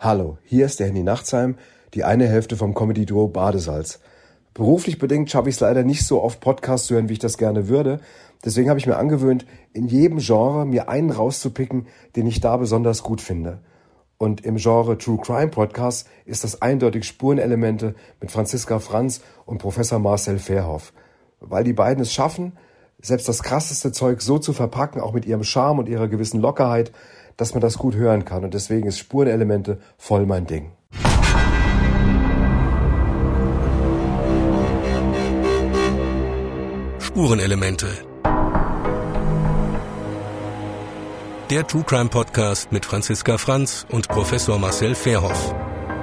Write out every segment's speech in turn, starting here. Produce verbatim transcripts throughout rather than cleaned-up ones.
Hallo, hier ist der Henny Nachtsheim, die eine Hälfte vom Comedy-Duo Badesalz. Beruflich bedingt schaffe ich es leider nicht so oft Podcasts zu hören, wie ich das gerne würde. Deswegen habe ich mir angewöhnt, in jedem Genre mir einen rauszupicken, den ich da besonders gut finde. Und im Genre True Crime Podcast ist das eindeutig Spurenelemente mit Franziska Franz und Professor Marcel Verhoff. Weil die beiden es schaffen, selbst das krasseste Zeug so zu verpacken, auch mit ihrem Charme und ihrer gewissen Lockerheit, dass man das gut hören kann. Und deswegen ist Spurenelemente voll mein Ding. Spurenelemente. Der True Crime Podcast mit Franziska Franz und Professor Marcel Verhoff.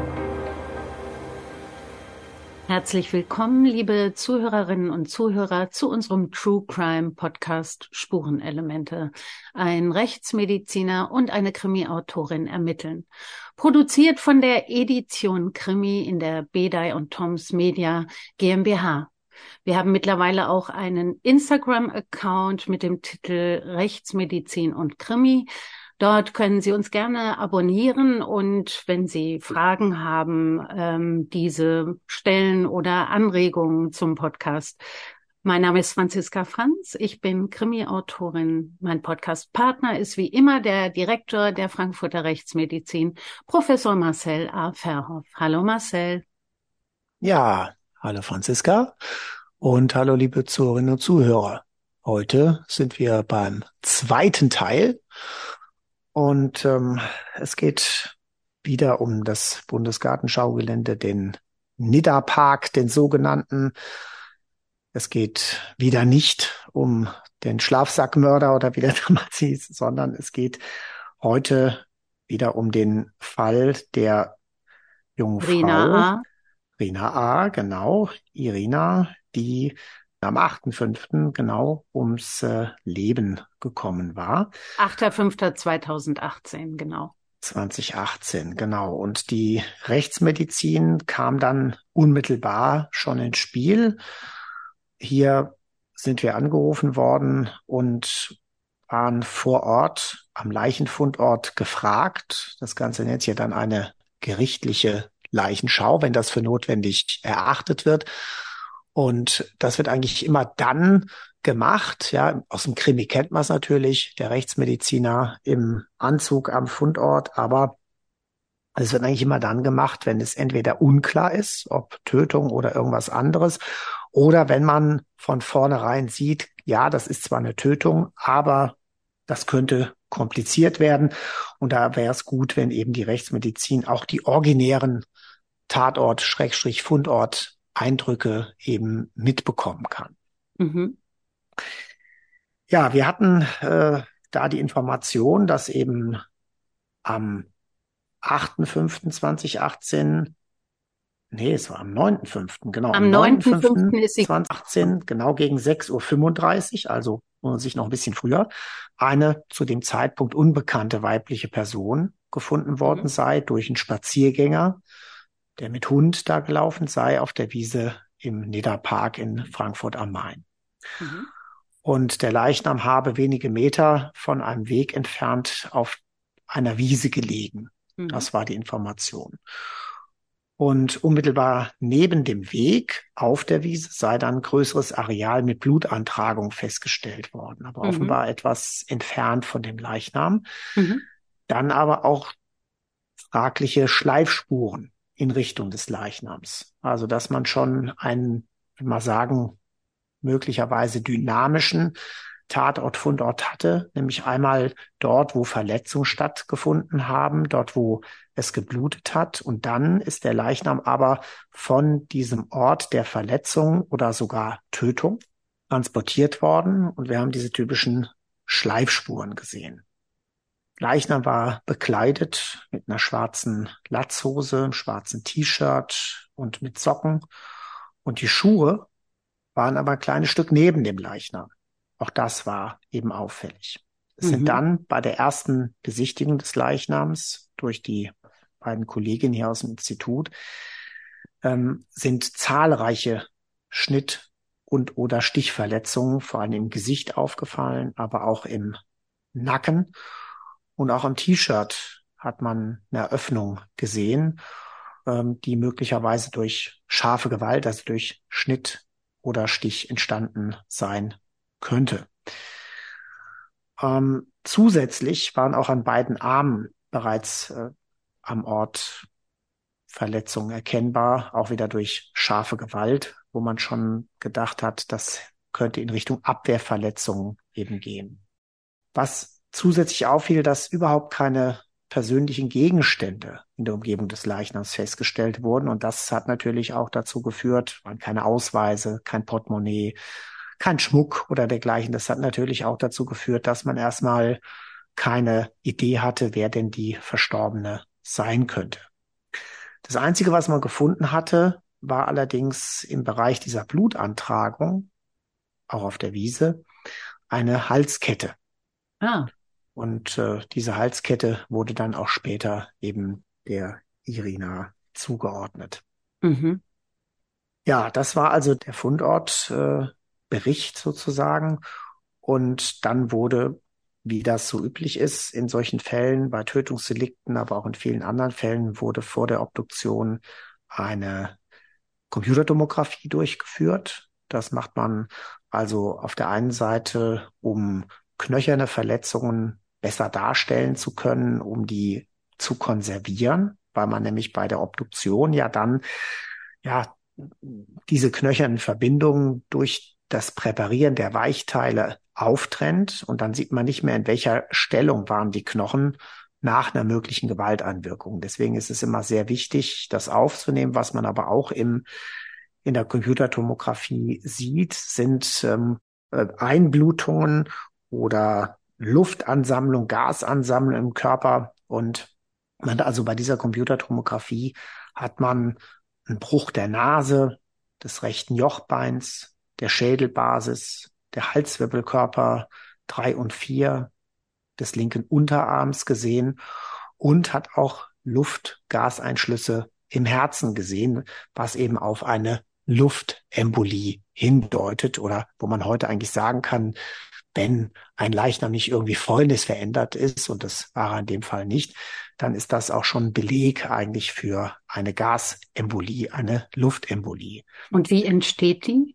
Herzlich willkommen, liebe Zuhörerinnen und Zuhörer, zu unserem True Crime Podcast Spurenelemente. Ein Rechtsmediziner und eine Krimi-Autorin ermitteln. Produziert von der Edition Krimi in der Bedei und Toms Media GmbH. Wir haben mittlerweile auch einen Instagram-Account mit dem Titel Rechtsmedizin und Krimi. Dort können Sie uns gerne abonnieren und wenn Sie Fragen haben, ähm, diese stellen oder Anregungen zum Podcast. Mein Name ist Franziska Franz, ich bin Krimi-Autorin. Mein Podcast-Partner ist wie immer der Direktor der Frankfurter Rechtsmedizin, Professor Marcel A. Verhoff. Hallo Marcel. Ja, hallo Franziska und hallo liebe Zuhörerinnen und Zuhörer. Heute sind wir beim zweiten Teil. Und ähm, es geht wieder um das Bundesgartenschaugelände, den Nidda-Park, den sogenannten. Es geht wieder nicht um den Schlafsackmörder oder wie der damals hieß, sondern es geht heute wieder um den Fall der jungen Rina Frau. A. Rina A., genau, Irina, die am achten fünften genau ums äh, Leben gekommen war. achter fünfter zweitausendachtzehn, genau. zwanzig achtzehn, genau. Und die Rechtsmedizin kam dann unmittelbar schon ins Spiel. Hier sind wir angerufen worden und waren vor Ort am Leichenfundort gefragt. Das Ganze nennt sich ja dann eine gerichtliche Leichenschau, wenn das für notwendig erachtet wird. Und das wird eigentlich immer dann gemacht, ja, aus dem Krimi kennt man es natürlich, der Rechtsmediziner im Anzug am Fundort, aber es wird eigentlich immer dann gemacht, wenn es entweder unklar ist, ob Tötung oder irgendwas anderes, oder wenn man von vornherein sieht, ja, das ist zwar eine Tötung, aber das könnte kompliziert werden. Und da wäre es gut, wenn eben die Rechtsmedizin auch die originären Tatort-Fundort Eindrücke eben mitbekommen kann. Mhm. Ja, wir hatten äh, da die Information, dass eben am achten fünften zweitausendachtzehn, nee, es war am neunten fünften, genau, am neunten fünften ist sie zweitausendachtzehn, genau gegen sechs Uhr fünfunddreißig, also muss sich noch ein bisschen früher, eine zu dem Zeitpunkt unbekannte weibliche Person gefunden worden Mhm. sei durch einen Spaziergänger, der mit Hund da gelaufen sei auf der Wiese im Nidda-Park in Frankfurt am Main. Mhm. Und der Leichnam habe wenige Meter von einem Weg entfernt auf einer Wiese gelegen. Mhm. Das war die Information. Und unmittelbar neben dem Weg auf der Wiese sei dann ein größeres Areal mit Blutantragung festgestellt worden, aber Mhm. offenbar etwas entfernt von dem Leichnam. Mhm. Dann aber auch fragliche Schleifspuren in Richtung des Leichnams. Also, dass man schon einen, ich will mal sagen, möglicherweise dynamischen Tatort-Fundort hatte, nämlich einmal dort, wo Verletzungen stattgefunden haben, dort, wo es geblutet hat. Und dann ist der Leichnam aber von diesem Ort der Verletzung oder sogar Tötung transportiert worden. Und wir haben diese typischen Schleifspuren gesehen. Leichnam war bekleidet mit einer schwarzen Latzhose, einem schwarzen T-Shirt und mit Socken. Und die Schuhe waren aber ein kleines Stück neben dem Leichnam. Auch das war eben auffällig. Es Mhm. sind dann bei der ersten Besichtigung des Leichnams durch die beiden Kolleginnen hier aus dem Institut ähm, sind zahlreiche Schnitt- und oder Stichverletzungen, vor allem im Gesicht aufgefallen, aber auch im Nacken. Und auch am T-Shirt hat man eine Öffnung gesehen, ähm, die möglicherweise durch scharfe Gewalt, also durch Schnitt oder Stich entstanden sein könnte. Ähm, zusätzlich waren auch an beiden Armen bereits äh, am Ort Verletzungen erkennbar, auch wieder durch scharfe Gewalt, wo man schon gedacht hat, das könnte in Richtung Abwehrverletzungen eben gehen. Was zusätzlich auffiel, dass überhaupt keine persönlichen Gegenstände in der Umgebung des Leichnams festgestellt wurden. Und das hat natürlich auch dazu geführt, waren keine Ausweise, kein Portemonnaie, kein Schmuck oder dergleichen. Das hat natürlich auch dazu geführt, dass man erstmal keine Idee hatte, wer denn die Verstorbene sein könnte. Das Einzige, was man gefunden hatte, war allerdings im Bereich dieser Blutantragung, auch auf der Wiese, eine Halskette. Ah. Und äh, diese Halskette wurde dann auch später eben der Irina zugeordnet. Mhm. Ja, das war also der Fundort, äh, Bericht sozusagen. Und dann wurde, wie das so üblich ist, in solchen Fällen, bei Tötungsdelikten, aber auch in vielen anderen Fällen, wurde vor der Obduktion eine Computertomographie durchgeführt. Das macht man also auf der einen Seite, um knöcherne Verletzungen besser darstellen zu können, um die zu konservieren, weil man nämlich bei der Obduktion ja dann ja diese knöchernen Verbindungen durch das Präparieren der Weichteile auftrennt und dann sieht man nicht mehr, in welcher Stellung waren die Knochen nach einer möglichen Gewalteinwirkung. Deswegen ist es immer sehr wichtig, das aufzunehmen. Was man aber auch im in der Computertomographie sieht, sind ähm, Einblutungen oder Luftansammlung, Gasansammlung im Körper. Und man also bei dieser Computertomographie hat man einen Bruch der Nase, des rechten Jochbeins, der Schädelbasis, der Halswirbelkörper drei und vier, des linken Unterarms gesehen und hat auch Luft-Gaseinschlüsse im Herzen gesehen, was eben auf eine Luftembolie hindeutet oder wo man heute eigentlich sagen kann, wenn ein Leichnam nicht irgendwie fäulnisverändert ist, und das war er in dem Fall nicht, dann ist das auch schon Beleg eigentlich für eine Gasembolie, eine Luftembolie. Und wie entsteht die?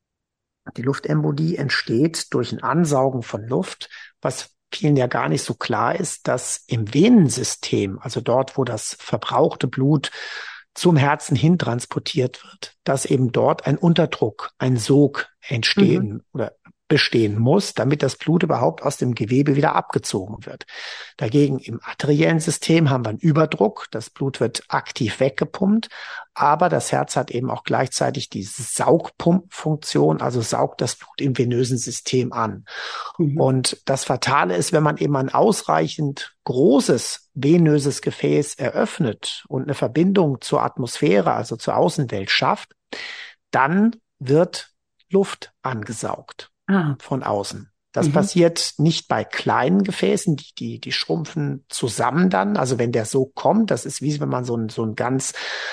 Die Luftembolie entsteht durch ein Ansaugen von Luft, was vielen ja gar nicht so klar ist, dass im Venensystem, also dort, wo das verbrauchte Blut zum Herzen hin transportiert wird, dass eben dort ein Unterdruck, ein Sog entstehen mhm. oder bestehen muss, damit das Blut überhaupt aus dem Gewebe wieder abgezogen wird. Dagegen im arteriellen System haben wir einen Überdruck, das Blut wird aktiv weggepumpt, aber das Herz hat eben auch gleichzeitig diese Saugpumpfunktion, also saugt das Blut im venösen System an. Mhm. Und das Fatale ist, wenn man eben ein ausreichend großes venöses Gefäß eröffnet und eine Verbindung zur Atmosphäre, also zur Außenwelt schafft, dann wird Luft angesaugt. Ah. Von außen. Das mhm. passiert nicht bei kleinen Gefäßen, die, die, die schrumpfen zusammen dann. Also wenn der Sog kommt, das ist wie wenn man so einen, so einen ganz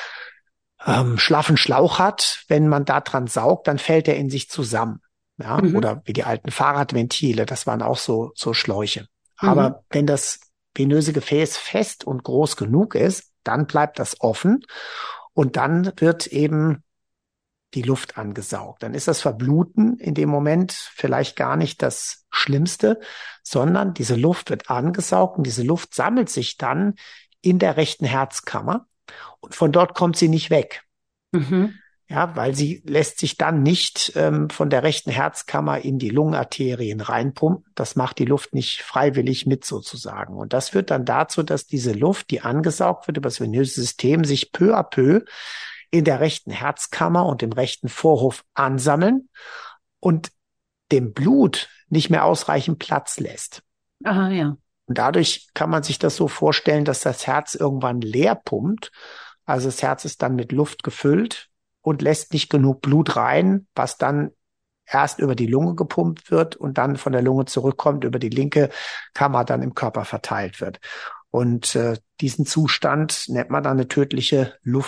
ähm, schlaffen Schlauch hat. Wenn man da dran saugt, dann fällt er in sich zusammen. Ja, mhm. oder wie die alten Fahrradventile, das waren auch so, so Schläuche. Mhm. Aber wenn das venöse Gefäß fest und groß genug ist, dann bleibt das offen und dann wird eben die Luft angesaugt. Dann ist das Verbluten in dem Moment vielleicht gar nicht das Schlimmste, sondern diese Luft wird angesaugt und diese Luft sammelt sich dann in der rechten Herzkammer und von dort kommt sie nicht weg. Mhm. Ja, weil sie lässt sich dann nicht ähm, von der rechten Herzkammer in die Lungenarterien reinpumpen. Das macht die Luft nicht freiwillig mit sozusagen. Und das führt dann dazu, dass diese Luft, die angesaugt wird über das venöse System, sich peu à peu in der rechten Herzkammer und im rechten Vorhof ansammeln und dem Blut nicht mehr ausreichend Platz lässt. Aha, ja. Und dadurch kann man sich das so vorstellen, dass das Herz irgendwann leer pumpt. Also das Herz ist dann mit Luft gefüllt und lässt nicht genug Blut rein, was dann erst über die Lunge gepumpt wird und dann von der Lunge zurückkommt, über die linke Kammer dann im Körper verteilt wird. Und äh, diesen Zustand nennt man dann eine tödliche Luft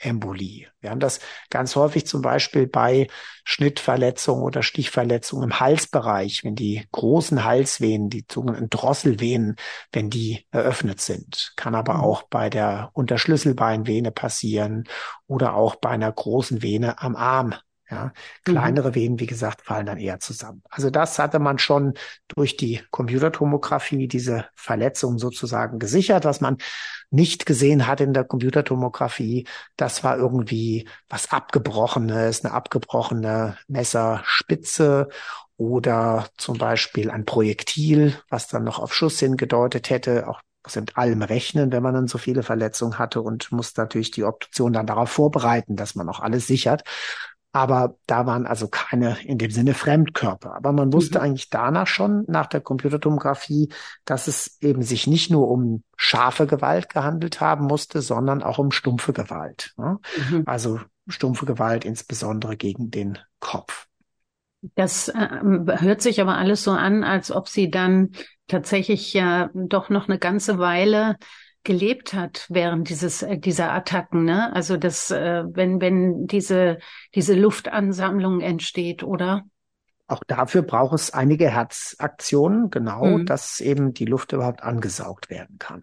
Embolie. Wir haben das ganz häufig zum Beispiel bei Schnittverletzungen oder Stichverletzungen im Halsbereich, wenn die großen Halsvenen, die sogenannten Drosselvenen, wenn die eröffnet sind. Kann aber Mhm. auch bei der Unterschlüsselbeinvene passieren oder auch bei einer großen Vene am Arm. Ja, kleinere Mhm. Venen, wie gesagt, fallen dann eher zusammen. Also das hatte man schon durch die Computertomographie, diese Verletzung sozusagen gesichert. Was man nicht gesehen hat in der Computertomographie, das war irgendwie was Abgebrochenes, eine abgebrochene Messerspitze oder zum Beispiel ein Projektil, was dann noch auf Schuss hingedeutet hätte. Auch muss mit allem rechnen, wenn man dann so viele Verletzungen hatte und muss natürlich die Obduktion dann darauf vorbereiten, dass man auch alles sichert. Aber da waren also keine in dem Sinne Fremdkörper. Aber man wusste Mhm. eigentlich danach schon, nach der Computertomographie, dass es eben sich nicht nur um scharfe Gewalt gehandelt haben musste, sondern auch um stumpfe Gewalt. Ne? Mhm. Also stumpfe Gewalt insbesondere gegen den Kopf. Das äh, hört sich aber alles so an, als ob sie dann tatsächlich ja doch noch eine ganze Weile gelebt hat während dieses äh, dieser Attacken, ne? Also das, äh, wenn wenn diese diese Luftansammlung entsteht, oder? Auch dafür braucht es einige Herzaktionen, genau, Mhm. dass eben die Luft überhaupt angesaugt werden kann.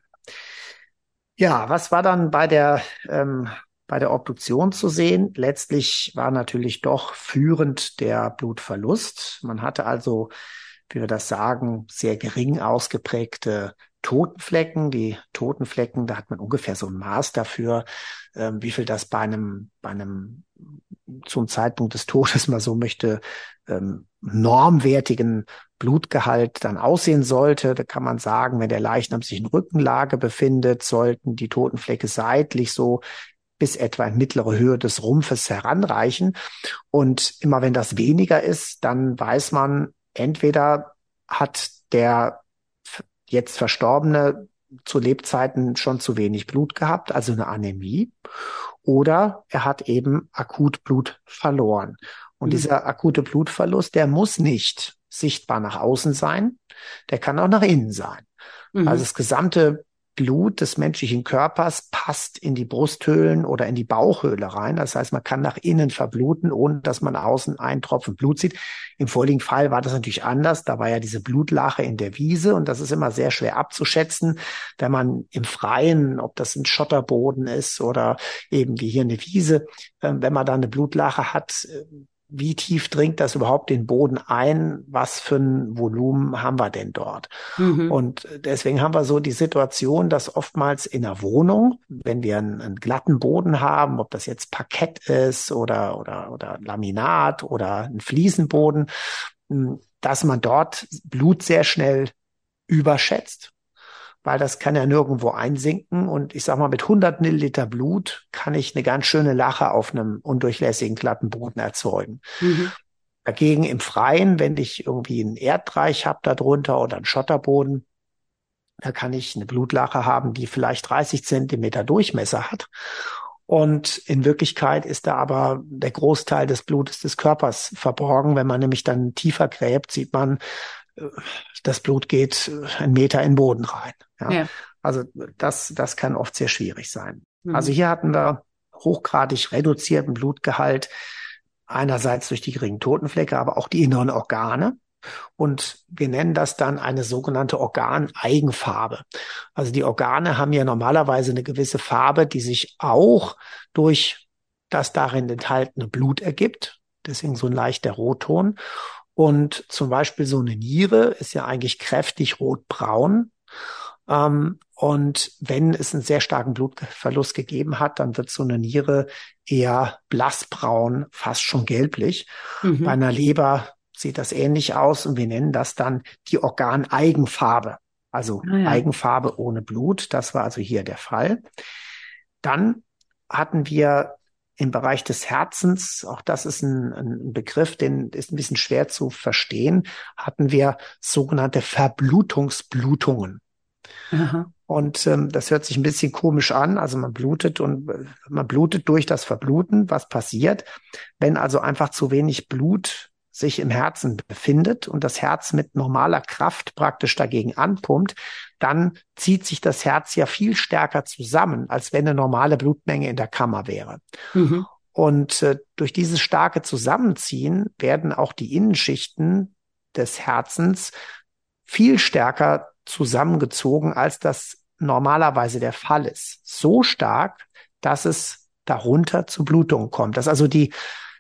Ja, was war dann bei der, ähm, bei der Obduktion zu sehen? Letztlich war natürlich doch führend der Blutverlust. Man hatte also, wie wir das sagen, sehr gering ausgeprägte Totenflecken. Die Totenflecken, da hat man ungefähr so ein Maß dafür, ähm, wie viel das bei einem, bei einem zum Zeitpunkt des Todes, mal so möchte, ähm, normwertigen Blutgehalt dann aussehen sollte. Da kann man sagen, wenn der Leichnam sich in Rückenlage befindet, sollten die Totenflecke seitlich so bis etwa in mittlere Höhe des Rumpfes heranreichen. Und immer wenn das weniger ist, dann weiß man, entweder hat der jetzt Verstorbene zu Lebzeiten schon zu wenig Blut gehabt, also eine Anämie, oder er hat eben akut Blut verloren. Und Mhm. dieser akute Blutverlust, der muss nicht sichtbar nach außen sein, der kann auch nach innen sein. Mhm. Also das gesamte Blut des menschlichen Körpers passt in die Brusthöhlen oder in die Bauchhöhle rein. Das heißt, man kann nach innen verbluten, ohne dass man außen einen Tropfen Blut sieht. Im vorliegenden Fall war das natürlich anders. Da war ja diese Blutlache in der Wiese und das ist immer sehr schwer abzuschätzen, wenn man im Freien, ob das ein Schotterboden ist oder eben wie hier eine Wiese, wenn man da eine Blutlache hat, wie tief dringt das überhaupt den Boden ein? Was für ein Volumen haben wir denn dort? Mhm. Und deswegen haben wir so die Situation, dass oftmals in der Wohnung, wenn wir einen, einen glatten Boden haben, ob das jetzt Parkett ist oder, oder, oder Laminat oder ein Fliesenboden, dass man dort Blut sehr schnell überschätzt, weil das kann ja nirgendwo einsinken. Und ich sag mal, mit hundert Milliliter Blut kann ich eine ganz schöne Lache auf einem undurchlässigen glatten Boden erzeugen. Mhm. Dagegen im Freien, wenn ich irgendwie einen Erdreich habe darunter oder einen Schotterboden, da kann ich eine Blutlache haben, die vielleicht dreißig Zentimeter Durchmesser hat. Und in Wirklichkeit ist da aber der Großteil des Blutes des Körpers verborgen. Wenn man nämlich dann tiefer gräbt, sieht man, das Blut geht einen Meter in den Boden rein. Ja? Ja. Also das, das kann oft sehr schwierig sein. Mhm. Also hier hatten wir hochgradig reduzierten Blutgehalt, einerseits durch die geringen Totenflecke, aber auch die inneren Organe. Und wir nennen das dann eine sogenannte Organeigenfarbe. Also die Organe haben ja normalerweise eine gewisse Farbe, die sich auch durch das darin enthaltene Blut ergibt. Deswegen so ein leichter Rotton. Und zum Beispiel so eine Niere ist ja eigentlich kräftig rotbraun. Ähm, und wenn es einen sehr starken Blutverlust gegeben hat, dann wird so eine Niere eher blassbraun, fast schon gelblich. Mhm. Bei einer Leber sieht das ähnlich aus und wir nennen das dann die Organeigenfarbe. Also Ah, ja. Eigenfarbe ohne Blut. Das war also hier der Fall. Dann hatten wir im Bereich des Herzens, auch das ist ein, ein Begriff, den ist ein bisschen schwer zu verstehen, hatten wir sogenannte Verblutungsblutungen. Aha. Und ähm, das hört sich ein bisschen komisch an. Also man blutet und äh, man blutet durch das Verbluten. Was passiert, wenn also einfach zu wenig Blut sich im Herzen befindet und das Herz mit normaler Kraft praktisch dagegen anpumpt, dann zieht sich das Herz ja viel stärker zusammen, als wenn eine normale Blutmenge in der Kammer wäre. Mhm. Und äh, durch dieses starke Zusammenziehen werden auch die Innenschichten des Herzens viel stärker zusammengezogen, als das normalerweise der Fall ist. So stark, dass es darunter zu Blutungen kommt. Dass also die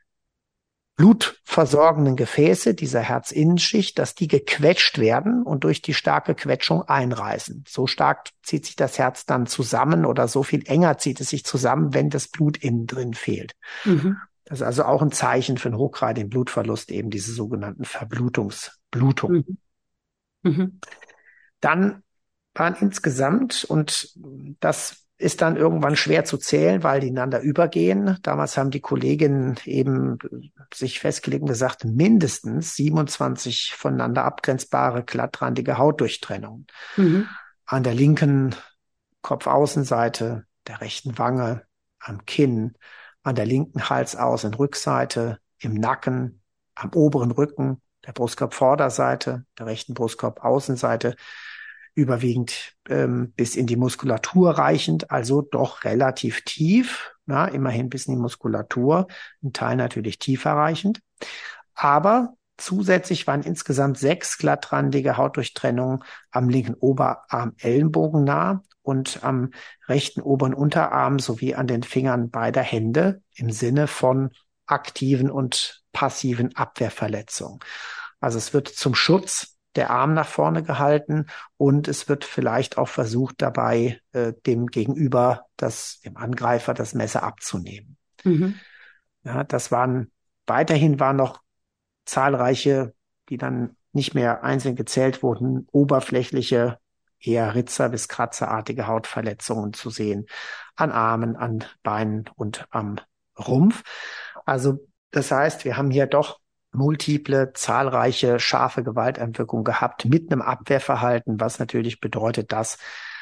blutversorgenden Gefäße dieser Herzinnenschicht, dass die gequetscht werden und durch die starke Quetschung einreißen. So stark zieht sich das Herz dann zusammen oder so viel enger zieht es sich zusammen, wenn das Blut innen drin fehlt. Mhm. Das ist also auch ein Zeichen für einen hochgradigen Blutverlust, eben diese sogenannten Verblutungsblutungen. Mhm. Mhm. Dann waren insgesamt, und das ist dann irgendwann schwer zu zählen, weil die ineinander übergehen. Damals haben die Kolleginnen eben sich festgelegt und gesagt, mindestens siebenundzwanzig voneinander abgrenzbare glattrandige Hautdurchtrennungen. Mhm. An der linken Kopfaußenseite, der rechten Wange, am Kinn, an der linken Halsaußenrückseite, im Nacken, am oberen Rücken, der Brustkorbvorderseite, der rechten Brustkorbaußenseite, überwiegend ähm, bis in die Muskulatur reichend, also doch relativ tief, na, immerhin bis in die Muskulatur, ein Teil natürlich tiefer reichend. Aber zusätzlich waren insgesamt sechs glattrandige Hautdurchtrennungen am linken Oberarm ellenbogennah und am rechten oberen Unterarm sowie an den Fingern beider Hände im Sinne von aktiven und passiven Abwehrverletzungen. Also es wird zum Schutz der Arm nach vorne gehalten und es wird vielleicht auch versucht, dabei äh, dem Gegenüber, das, dem Angreifer, das Messer abzunehmen. Mhm. Ja, das waren, weiterhin waren noch zahlreiche, die dann nicht mehr einzeln gezählt wurden, oberflächliche, eher Ritzer- bis kratzerartige Hautverletzungen zu sehen, an Armen, an Beinen und am Rumpf. Also das heißt, wir haben hier doch multiple, zahlreiche, scharfe Gewalteinwirkungen gehabt mit einem Abwehrverhalten, was natürlich bedeutet, dass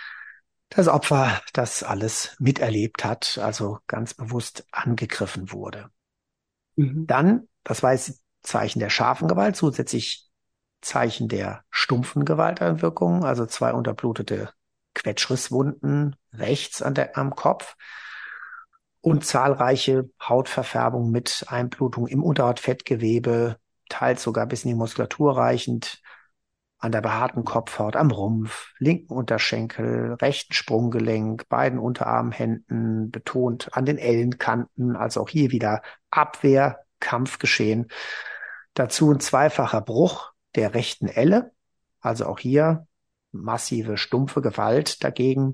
das Opfer das alles miterlebt hat, also ganz bewusst angegriffen wurde. Mhm. Dann, das war jetzt Zeichen der scharfen Gewalt, zusätzlich Zeichen der stumpfen Gewalteinwirkungen, also zwei unterblutete Quetschrisswunden rechts an der, am Kopf. Und zahlreiche Hautverfärbungen mit Einblutung im Unterhautfettgewebe, teils sogar bis in die Muskulatur reichend, an der behaarten Kopfhaut, am Rumpf, linken Unterschenkel, rechten Sprunggelenk, beiden Unterarmhänden, betont an den Ellenkanten, also auch hier wieder Abwehr, Kampfgeschehen. Dazu ein zweifacher Bruch der rechten Elle, also auch hier massive, stumpfe Gewalt dagegen.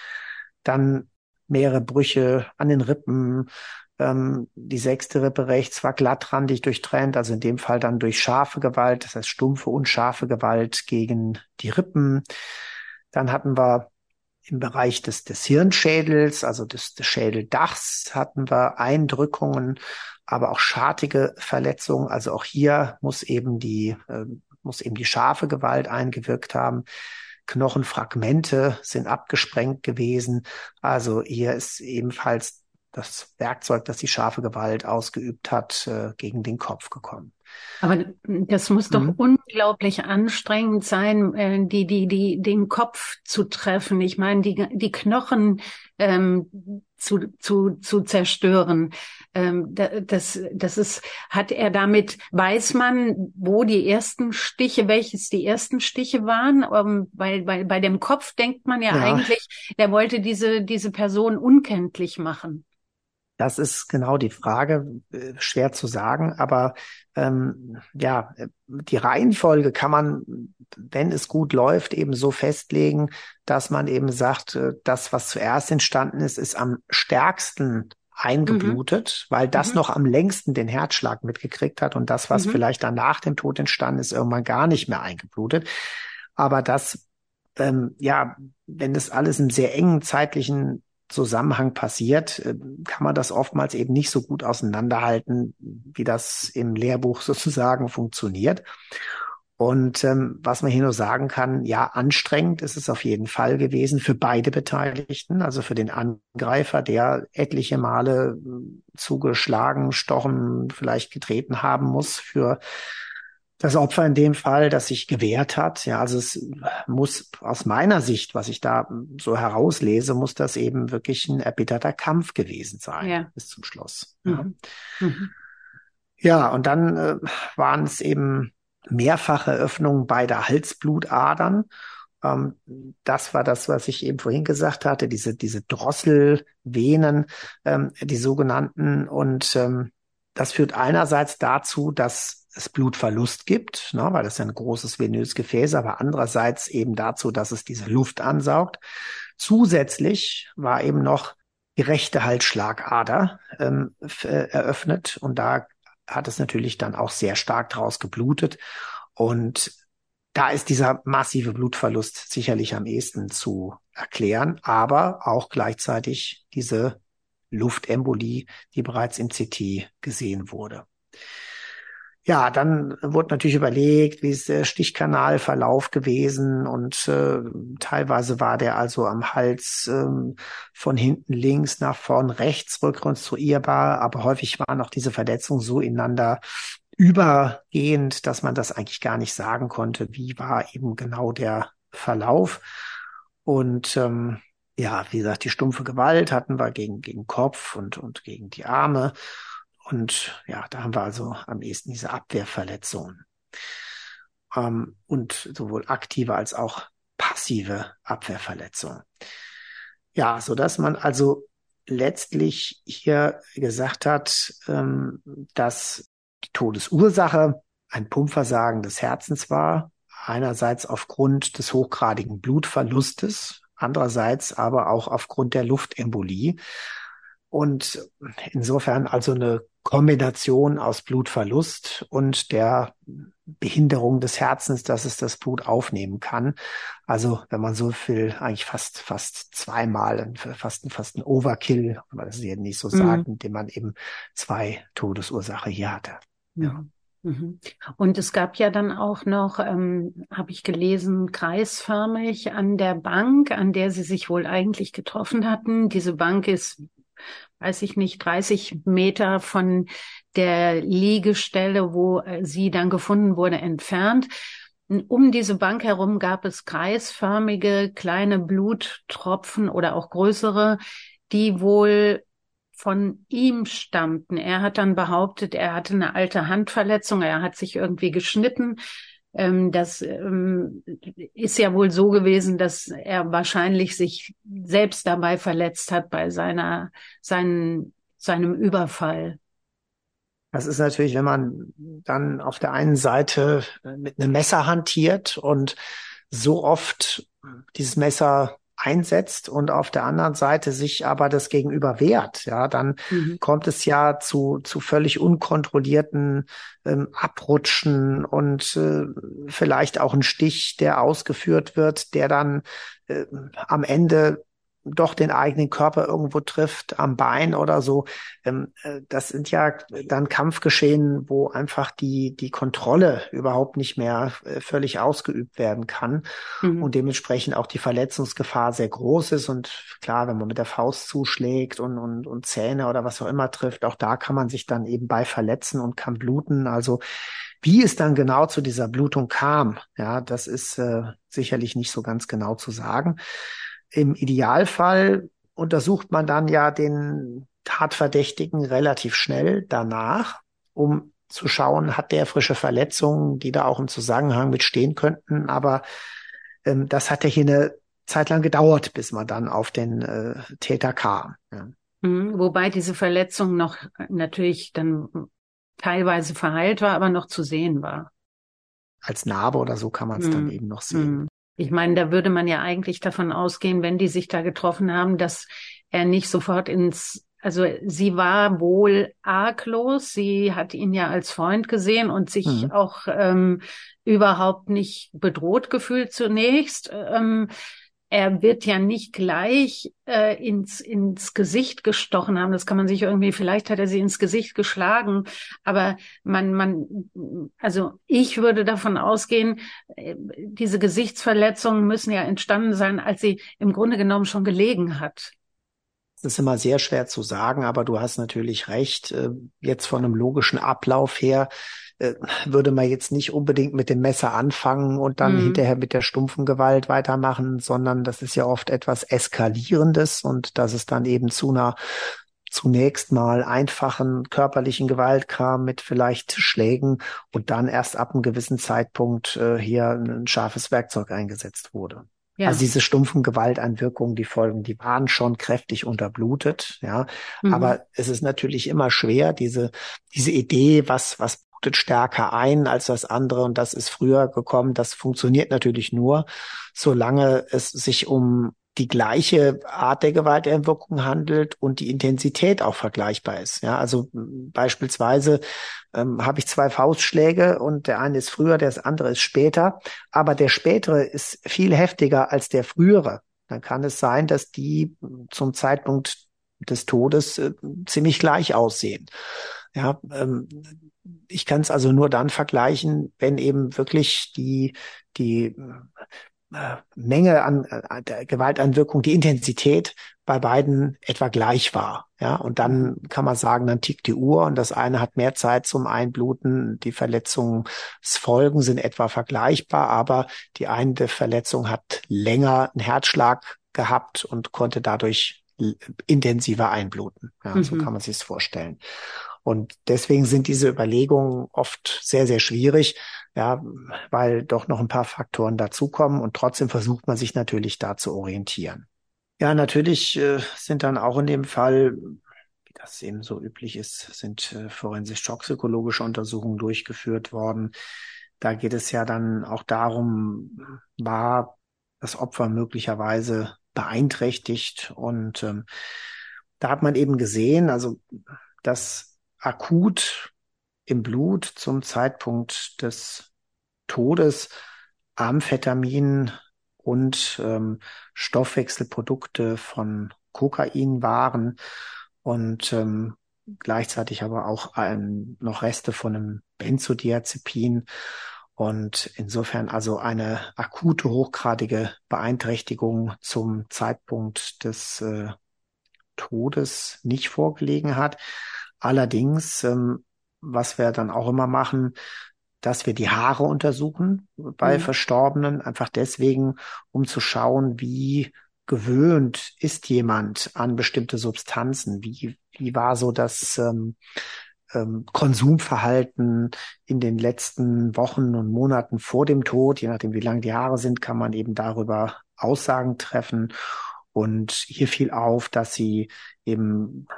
Dann mehrere Brüche an den Rippen. Ähm, die sechste Rippe rechts war glattrandig durchtrennt, also in dem Fall dann durch scharfe Gewalt, das heißt stumpfe und scharfe Gewalt gegen die Rippen. Dann hatten wir im Bereich des, des Hirnschädels, also des, des Schädeldachs, hatten wir Eindrückungen, aber auch schartige Verletzungen. Also auch hier muss eben die, äh, muss eben die scharfe Gewalt eingewirkt haben. Knochenfragmente sind abgesprengt gewesen. Also hier ist ebenfalls das Werkzeug, das die scharfe Gewalt ausgeübt hat, äh, gegen den Kopf gekommen. Aber das muss doch mhm. unglaublich anstrengend sein, äh, die, die, die, den Kopf zu treffen. Ich meine, die, die Knochen ähm, zu, zu, zu zerstören. Ähm, das, das ist, hat er damit, weiß man, wo die ersten Stiche, welches die ersten Stiche waren? Ähm, weil, bei, bei dem Kopf denkt man ja, ja eigentlich, er wollte diese, diese Person unkenntlich machen. Das ist genau die Frage, schwer zu sagen, aber ähm, ja, die Reihenfolge kann man, wenn es gut läuft, eben so festlegen, dass man eben sagt, das, was zuerst entstanden ist, ist am stärksten eingeblutet, mhm. weil das mhm. noch am längsten den Herzschlag mitgekriegt hat und das, was mhm. vielleicht dann nach dem Tod entstanden ist, irgendwann gar nicht mehr eingeblutet. Aber das, ähm, ja, wenn das alles im sehr engen zeitlichen Zusammenhang passiert, kann man das oftmals eben nicht so gut auseinanderhalten, wie das im Lehrbuch sozusagen funktioniert. Und ähm, was man hier nur sagen kann, ja, anstrengend ist es auf jeden Fall gewesen für beide Beteiligten, also für den Angreifer, der etliche Male äh, zugeschlagen, stochen, vielleicht getreten haben muss, für das Opfer in dem Fall, das sich gewehrt hat. Ja, also es muss aus meiner Sicht, was ich da so herauslese, muss das eben wirklich ein erbitterter Kampf gewesen sein, ja, bis zum Schluss. Ja, mhm. Mhm. Ja, und dann äh, waren es eben mehrfache Öffnungen beider Halsblutadern. Ähm, das war das, was ich eben vorhin gesagt hatte, diese, diese Drosselvenen, ähm, die sogenannten. Und ähm, das führt einerseits dazu, dass es Blutverlust gibt, ne, weil das ja ein großes venöses Gefäß, aber andererseits eben dazu, dass es diese Luft ansaugt. Zusätzlich war eben noch die rechte Halsschlagader ähm, eröffnet und da hat es natürlich dann auch sehr stark draus geblutet. Und da ist dieser massive Blutverlust sicherlich am ehesten zu erklären, aber auch gleichzeitig diese Luftembolie, die bereits im C T gesehen wurde. Ja, dann wurde natürlich überlegt, wie ist der Stichkanalverlauf gewesen und äh, teilweise war der also am Hals ähm, von hinten links nach vorn rechts rekonstruierbar, aber häufig waren auch diese Verletzungen so ineinander übergehend, dass man das eigentlich gar nicht sagen konnte, wie war eben genau der Verlauf. Und ähm, ja, wie gesagt, die stumpfe Gewalt hatten wir gegen gegen Kopf und und gegen die Arme. Und ja, da haben wir also am ehesten diese Abwehrverletzungen. Ähm, und sowohl aktive als auch passive Abwehrverletzungen. Ja, so dass man also letztlich hier gesagt hat, ähm, dass die Todesursache ein Pumpversagen des Herzens war. Einerseits aufgrund des hochgradigen Blutverlustes, andererseits aber auch aufgrund der Luftembolie. Und insofern also eine Kombination aus Blutverlust und der Behinderung des Herzens, dass es das Blut aufnehmen kann. Also wenn man so will, eigentlich fast fast zweimal, fast, fast ein Overkill, wenn man das jetzt nicht so sagt, mhm. indem man eben zwei Todesursache hier hatte. Ja. Mhm. Und es gab ja dann auch noch, ähm, habe ich gelesen, kreisförmig an der Bank, an der sie sich wohl eigentlich getroffen hatten. Diese Bank ist, weiß ich nicht, dreißig Meter von der Liegestelle, wo sie dann gefunden wurde, entfernt. Um diese Bank herum gab es kreisförmige kleine Bluttropfen oder auch größere, die wohl von ihm stammten. Er hat dann behauptet, er hatte eine alte Handverletzung, er hat sich irgendwie geschnitten. Das ist ja wohl so gewesen, dass er wahrscheinlich sich selbst dabei verletzt hat bei seiner, seinen, seinem Überfall. Das ist natürlich, wenn man dann auf der einen Seite mit einem Messer hantiert und so oft dieses Messer einsetzt und auf der anderen Seite sich aber das Gegenüber wehrt, ja, dann mhm. kommt es ja zu zu völlig unkontrollierten ähm, Abrutschen und äh, vielleicht auch ein Stich, der ausgeführt wird, der dann äh, am Ende doch den eigenen Körper irgendwo trifft, am Bein oder so. Ähm, äh, das sind ja dann Kampfgeschehen, wo einfach die die Kontrolle überhaupt nicht mehr äh, völlig ausgeübt werden kann mhm. und dementsprechend auch die Verletzungsgefahr sehr groß ist. Und klar, wenn man mit der Faust zuschlägt und und und Zähne oder was auch immer trifft, auch da kann man sich dann eben bei verletzen und kann bluten. Also wie es dann genau zu dieser Blutung kam, ja, das ist äh, sicherlich nicht so ganz genau zu sagen. Im Idealfall untersucht man dann ja den Tatverdächtigen relativ schnell danach, um zu schauen, hat der frische Verletzungen, die da auch im Zusammenhang mit stehen könnten. Aber ähm, das hat ja hier eine Zeit lang gedauert, bis man dann auf den äh, Täter kam. Ja. Mhm, wobei diese Verletzung noch natürlich dann teilweise verheilt war, aber noch zu sehen war. Als Narbe oder so kann man es mhm. dann eben noch sehen. Mhm. Ich meine, da würde man ja eigentlich davon ausgehen, wenn die sich da getroffen haben, dass er nicht sofort ins, also sie war wohl arglos, sie hat ihn ja als Freund gesehen und sich mhm. auch ähm, überhaupt nicht bedroht gefühlt zunächst. Ähm, er wird ja nicht gleich äh, ins ins Gesicht gestochen haben. Das kann man sich irgendwie, vielleicht hat er sie ins Gesicht geschlagen, aber man man also ich würde davon ausgehen, äh, diese Gesichtsverletzungen müssen ja entstanden sein, als sie im Grunde genommen schon gelegen hat. Das ist immer sehr schwer zu sagen, aber du hast natürlich recht. Äh, Jetzt von einem logischen Ablauf her äh, würde man jetzt nicht unbedingt mit dem Messer anfangen und dann Mhm. hinterher mit der stumpfen Gewalt weitermachen, sondern das ist ja oft etwas Eskalierendes und dass es dann eben zu einer zunächst mal einfachen körperlichen Gewalt kam mit vielleicht Schlägen und dann erst ab einem gewissen Zeitpunkt äh, hier ein scharfes Werkzeug eingesetzt wurde. Ja. Also diese stumpfen Gewalteinwirkungen, die Folgen, die waren schon kräftig unterblutet, ja. Mhm. Aber es ist natürlich immer schwer, diese, diese Idee, was, was blutet stärker ein als das andere und das ist früher gekommen. Das funktioniert natürlich nur, solange es sich um die gleiche Art der Gewalteinwirkung handelt und die Intensität auch vergleichbar ist. Ja, also m, beispielsweise ähm, habe ich zwei Faustschläge und der eine ist früher, der andere ist später, aber der spätere ist viel heftiger als der frühere. Dann kann es sein, dass die zum Zeitpunkt des Todes äh, ziemlich gleich aussehen. Ja, ähm, ich kann es also nur dann vergleichen, wenn eben wirklich die die äh, Menge an äh, der Gewalteinwirkung, die Intensität bei beiden etwa gleich war. Ja, und dann kann man sagen, dann tickt die Uhr und das eine hat mehr Zeit zum Einbluten. Die Verletzungsfolgen sind etwa vergleichbar, aber die eine Verletzung hat länger einen Herzschlag gehabt und konnte dadurch l- intensiver einbluten. Ja, so Mhm. kann man sich es vorstellen. Und deswegen sind diese Überlegungen oft sehr, sehr schwierig, ja, weil doch noch ein paar Faktoren dazukommen und trotzdem versucht man sich natürlich da zu orientieren. Ja, natürlich äh, sind dann auch in dem Fall, wie das eben so üblich ist, sind äh, forensisch-toxikologische Untersuchungen durchgeführt worden. Da geht es ja dann auch darum, war das Opfer möglicherweise beeinträchtigt und ähm, da hat man eben gesehen, also dass akut im Blut zum Zeitpunkt des Todes Amphetamin und ähm, Stoffwechselprodukte von Kokain waren und ähm, gleichzeitig aber auch ein, noch Reste von einem Benzodiazepin und insofern also eine akute, hochgradige Beeinträchtigung zum Zeitpunkt des äh, Todes nicht vorgelegen hat. Allerdings, ähm, was wir dann auch immer machen, dass wir die Haare untersuchen bei Mhm. Verstorbenen, einfach deswegen, um zu schauen, wie gewöhnt ist jemand an bestimmte Substanzen, wie, wie war so das ähm, ähm, Konsumverhalten in den letzten Wochen und Monaten vor dem Tod, je nachdem wie lang die Haare sind, kann man eben darüber Aussagen treffen. Und hier fiel auf, dass sie eben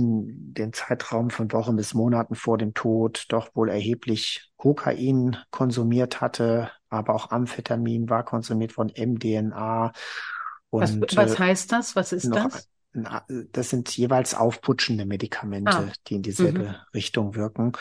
in dem Zeitraum von Wochen bis Monaten vor dem Tod doch wohl erheblich Kokain konsumiert hatte, aber auch Amphetamin war konsumiert von M D M A Was, und was äh, heißt das? Was ist noch, das? na, das sind jeweils aufputschende Medikamente, Ah. die in Mhm. dieselbe Richtung wirken.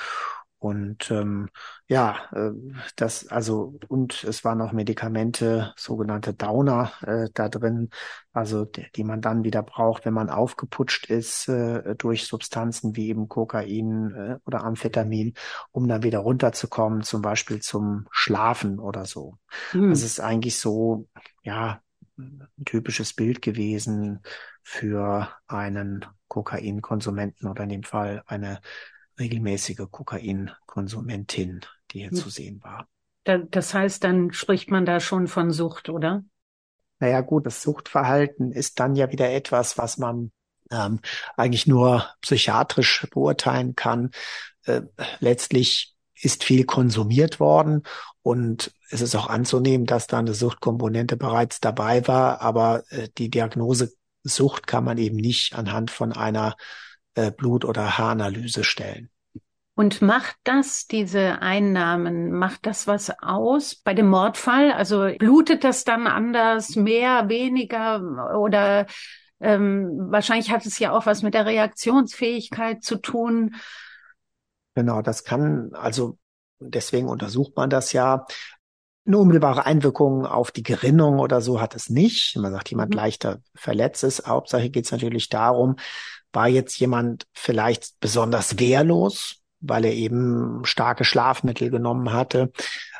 Und ähm, ja, äh, das also und es waren noch Medikamente, sogenannte Downer äh, da drin, also die, die man dann wieder braucht, wenn man aufgeputscht ist äh, durch Substanzen wie eben Kokain äh, oder Amphetamin, um dann wieder runterzukommen, zum Beispiel zum Schlafen oder so. Mhm. Also es ist eigentlich so, ja, ein typisches Bild gewesen für einen Kokainkonsumenten oder in dem Fall eine regelmäßige Kokainkonsumentin, die hier zu sehen war. Da, das heißt, dann spricht man da schon von Sucht, oder? Naja gut, das Suchtverhalten ist dann ja wieder etwas, was man ähm, eigentlich nur psychiatrisch beurteilen kann. Äh, letztlich ist viel konsumiert worden und es ist auch anzunehmen, dass da eine Suchtkomponente bereits dabei war, aber äh, die Diagnose Sucht kann man eben nicht anhand von einer äh, Blut- oder Haaranalyse stellen. Und macht das, diese Einnahmen, macht das was aus bei dem Mordfall? Also blutet das dann anders, mehr, weniger oder ähm, wahrscheinlich hat es ja auch was mit der Reaktionsfähigkeit zu tun. Genau, das kann, also deswegen untersucht man das ja. eine unmittelbare Einwirkung auf die Gerinnung oder so hat es nicht. Man sagt, jemand Mhm. leichter verletzt ist. Hauptsache geht es natürlich darum, war jetzt jemand vielleicht besonders wehrlos, weil er eben starke Schlafmittel genommen hatte.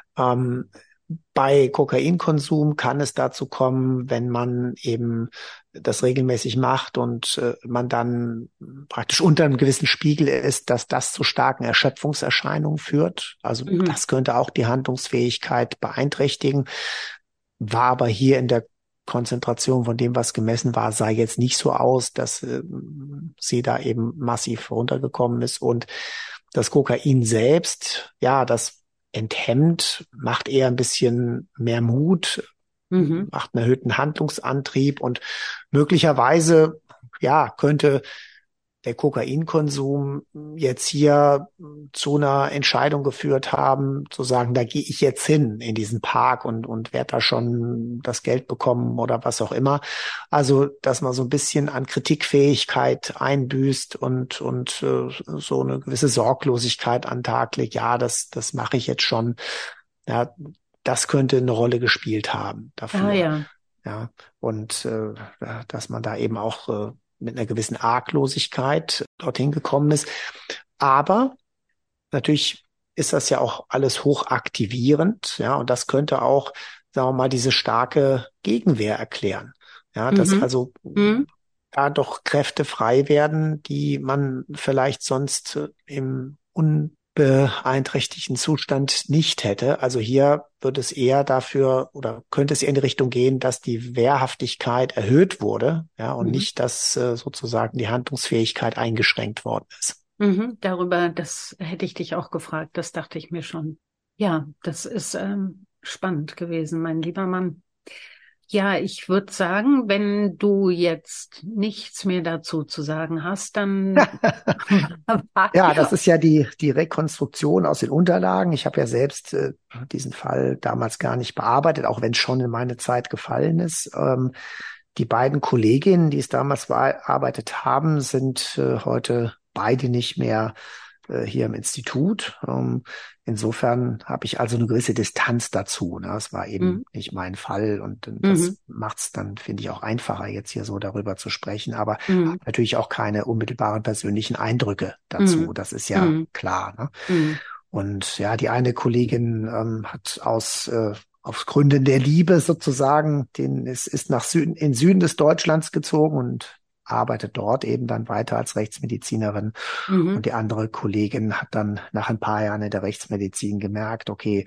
Ähm, Bei Kokainkonsum kann es dazu kommen, wenn man eben das regelmäßig macht und äh, man dann praktisch unter einem gewissen Spiegel ist, dass das zu starken Erschöpfungserscheinungen führt. Also Mhm. das könnte auch die Handlungsfähigkeit beeinträchtigen. War aber hier in der Konzentration von dem, was gemessen war, sah jetzt nicht so aus, dass äh, sie da eben massiv runtergekommen ist. Und das Kokain selbst, ja, das enthemmt, macht eher ein bisschen mehr Mut, Mhm. macht einen erhöhten Handlungsantrieb und möglicherweise, ja, könnte der Kokainkonsum jetzt hier zu einer Entscheidung geführt haben, zu sagen, da gehe ich jetzt hin in diesen Park und, und werde da schon das Geld bekommen oder was auch immer. Also, dass man so ein bisschen an Kritikfähigkeit einbüßt und, und äh, so eine gewisse Sorglosigkeit an den Tag legt. Ja, das, das mache ich jetzt schon. Ja, das könnte eine Rolle gespielt haben Ah dafür. ja. Ja, und äh, dass man da eben auch äh, mit einer gewissen Arglosigkeit dorthin gekommen ist. Aber natürlich ist das ja auch alles hochaktivierend, ja, und das könnte auch, sagen wir mal, diese starke Gegenwehr erklären. Ja, dass Mhm. also Mhm. da doch Kräfte frei werden, die man vielleicht sonst äh, im unbeeinträchtigten Zustand nicht hätte. Also hier wird es eher dafür oder könnte es eher in die Richtung gehen, dass die Wehrhaftigkeit erhöht wurde, ja, und Mhm. nicht, dass äh, sozusagen die Handlungsfähigkeit eingeschränkt worden ist. Mhm. Darüber, das hätte ich dich auch gefragt, das dachte ich mir schon. Ja, das ist ähm, spannend gewesen, mein lieber Mann. Ja, ich würde sagen, wenn du jetzt nichts mehr dazu zu sagen hast, dann Ja, das ist ja die, die Rekonstruktion aus den Unterlagen. Ich habe ja selbst äh, diesen Fall damals gar nicht bearbeitet, auch wenn es schon in meine Zeit gefallen ist. Ähm, die beiden Kolleginnen, die es damals bearbeitet haben, sind äh, heute beide nicht mehr äh, hier im Institut. Ähm, insofern habe ich also eine gewisse Distanz dazu. Ne? Es war eben Mhm. nicht mein Fall und, und Mhm. das macht es dann, finde ich, auch einfacher, jetzt hier so darüber zu sprechen. Aber Mhm. habe natürlich auch keine unmittelbaren persönlichen Eindrücke dazu. Mhm. Das ist ja Mhm. klar. Ne? Mhm. Und ja, die eine Kollegin ähm, hat aus äh, aus Gründen der Liebe sozusagen, den ist, ist nach Süden, in Süden des Deutschlands gezogen und arbeitet dort eben dann weiter als Rechtsmedizinerin. Mhm. Und die andere Kollegin hat dann nach ein paar Jahren in der Rechtsmedizin gemerkt, okay,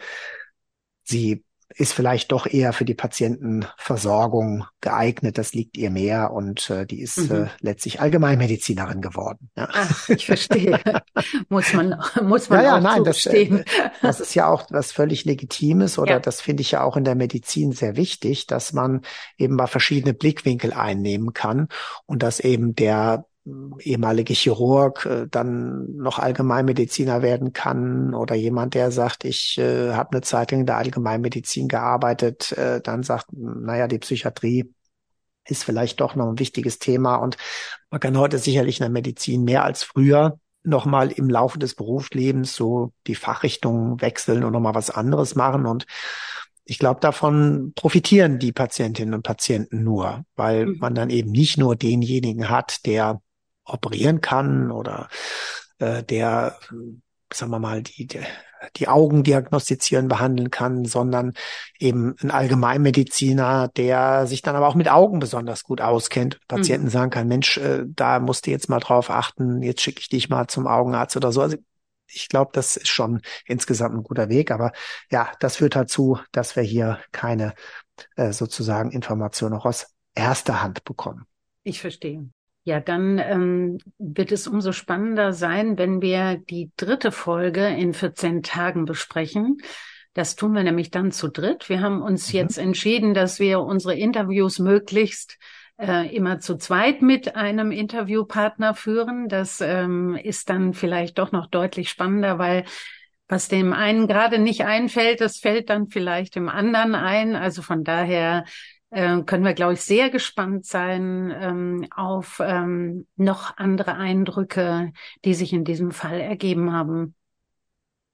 sie ist vielleicht doch eher für die Patientenversorgung geeignet, das liegt ihr mehr und äh, die ist äh, Mhm. letztlich Allgemeinmedizinerin geworden. Ja. Ach, ich verstehe. Muss man, muss Ja, man ja, auch nein, das, äh, zugestehen. das ist ja auch was völlig Legitimes oder Ja. das finde ich ja auch in der Medizin sehr wichtig, dass man eben mal verschiedene Blickwinkel einnehmen kann und dass eben der mh, ehemalige Chirurg äh, dann noch Allgemeinmediziner werden kann oder jemand, der sagt, ich äh, habe eine Zeit lang in der Allgemeinmedizin gearbeitet, äh, dann sagt, naja, die Psychiatrie ist vielleicht doch noch ein wichtiges Thema und man kann heute sicherlich in der Medizin mehr als früher nochmal im Laufe des Berufslebens so die Fachrichtung wechseln und nochmal was anderes machen. Und ich glaube, davon profitieren die Patientinnen und Patienten nur, weil Mhm. man dann eben nicht nur denjenigen hat, der operieren kann oder äh, der, sagen wir mal, die, die, die Augen diagnostizieren, behandeln kann, sondern eben ein Allgemeinmediziner, der sich dann aber auch mit Augen besonders gut auskennt. Mhm. Patienten sagen kann, Mensch, äh, da musst du jetzt mal drauf achten, jetzt schicke ich dich mal zum Augenarzt oder so. Also ich glaube, das ist schon insgesamt ein guter Weg. Aber ja, das führt dazu, dass wir hier keine äh, sozusagen Informationen auch aus erster Hand bekommen. Ich verstehe. Ja, dann ähm, wird es umso spannender sein, wenn wir die dritte Folge in vierzehn Tagen besprechen. Das tun wir nämlich dann zu dritt. Wir haben uns Mhm. jetzt entschieden, dass wir unsere Interviews möglichst äh, immer zu zweit mit einem Interviewpartner führen. Das ähm, ist dann vielleicht doch noch deutlich spannender, weil was dem einen gerade nicht einfällt, das fällt dann vielleicht dem anderen ein. Also von daher äh, können wir, glaube ich, sehr gespannt sein ähm, auf ähm, noch andere Eindrücke, die sich in diesem Fall ergeben haben.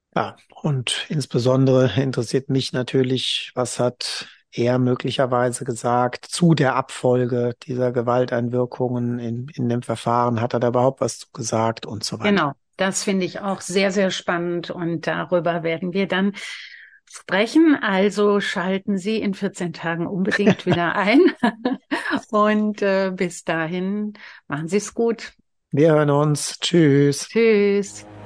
Ja, und insbesondere interessiert mich natürlich, was hat er möglicherweise gesagt zu der Abfolge dieser Gewalteinwirkungen in, in dem Verfahren? Hat er da überhaupt was zu gesagt und so weiter? Genau, das finde ich auch sehr, sehr spannend und darüber werden wir dann sprechen. Also schalten Sie in vierzehn Tagen unbedingt wieder ein und äh, bis dahin machen Sie es gut. Wir hören uns. Tschüss. Tschüss.